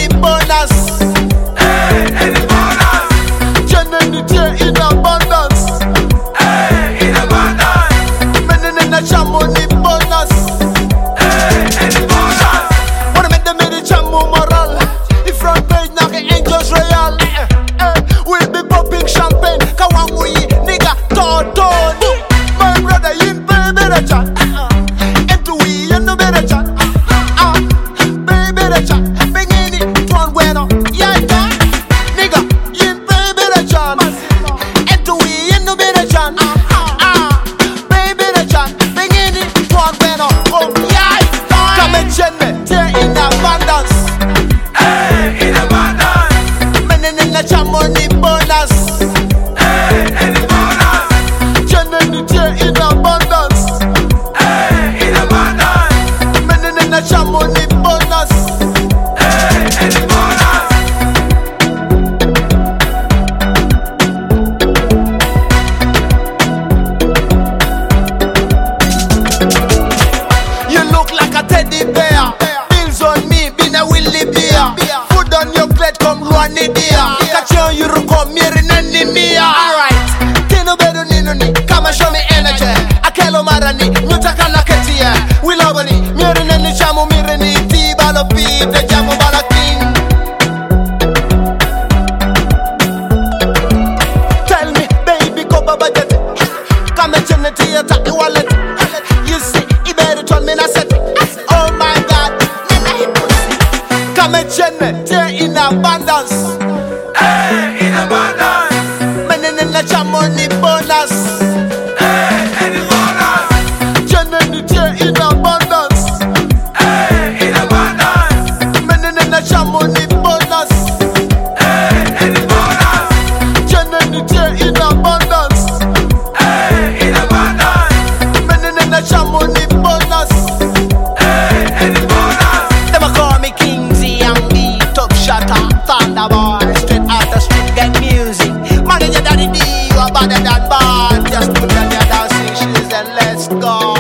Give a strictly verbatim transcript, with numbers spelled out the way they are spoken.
bonus. Hey, any bonus. Genuinity in abundance. Hey, in abundance. Many in a chamoni bonus. Hey, any bonus. Wanna make the mini chamu moral. The front page now the angels royal. Eh, eh, we'll be popping champagne. Kawangui nigga toto. My brother in baby the chat. And to we and no better chat. Ah, baby the chat. Bengini tuan bueno. Yeah, yeah. Nigga in baby the chat. And to we and no better chat. Ah, baby the chat. Bengini tuan bueno. Oh yeah. Come and check me. Tear in abundance. Hey, in abundance. Many in the chamoni bonus. Hey, any bonus. Genuinity in abundance. Hey, in abundance. Many in the chamoni bonus. Hey, any bonus. You look like a teddy bear. Bills on me, been a willy beer. Food on your plate, come run it dear. Catch you on you, come here in any mia. Alright, Tino Bedu Nino ni, come and show me energy. Akelo Marani, Mutaka Nakatia. We love ni, Mirin and Chamu Mirini, Tibalo Pete, the Jamu Balakin. Tell me, baby, go Baba Jet. Come and turn it to your tacky wallet. You see, he better turn me, I said, oh my God, come and turn me, tear in abundance. Hey, in abundance. Many in the chamoni bonus. Hey, any bonus. Genuinely tear in abundance. Hey, in abundance. Many in the chamoni bonus. Hey, any bonus. Genuinely tear in abundance. Hey, in abundance. Many in the chamoni bonus. Hey, any bonus. Them a call me Kingsy and me top shotter, Thunderboy, straight out the street get music. Man, your daddy D, you are better than bad. Just put on your dancing shoes and let's go.